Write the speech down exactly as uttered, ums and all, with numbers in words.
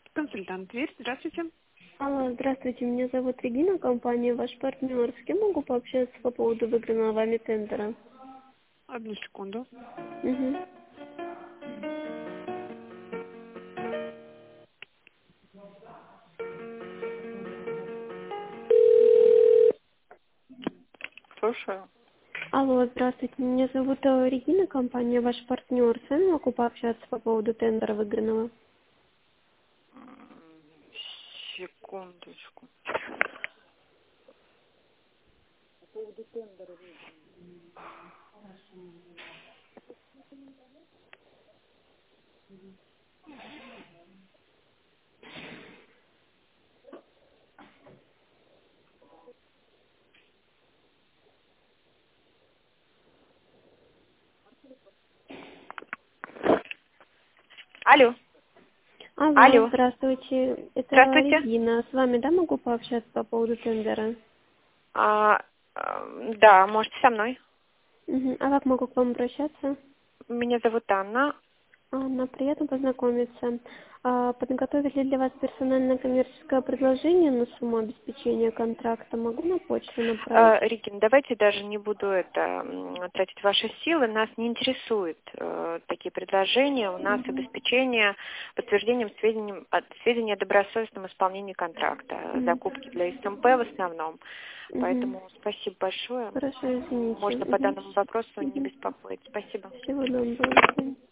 Консультант Тверь, здравствуйте. Алло, здравствуйте, меня зовут Регина, компания «Ваш партнер». С кем могу пообщаться по поводу выигранного вами тендера? Одну секунду. Угу. Слушаю. Алло, здравствуйте, меня зовут э, Регина, компания «Ваш партнер». С вами могу пообщаться по поводу тендера выигранного? М, Секундочку. Алло. Алло, Алло. здравствуйте, это Здравствуйте. Регина. С вами, да, могу пообщаться по поводу тендера? А, э, да, можете со мной. Угу. А как могу к вам обращаться? Меня зовут Анна. Анна, приятно познакомиться. А, Подготовили для вас персональное коммерческое предложение на сумму обеспечения контракта. Могу на почту направить? Э, Регина, давайте даже не буду это м, тратить ваши силы. Нас не интересуют э, такие предложения. У нас Мгм. обеспечение подтверждением сведений, от- сведений о добросовестном исполнении контракта. Мгм. Закупки для СМП в основном. Мгм. Поэтому спасибо большое. Хорошо, извините. Можно по Мгм. данному вопросу не Мгм. беспокоить. Спасибо. Всего доброго.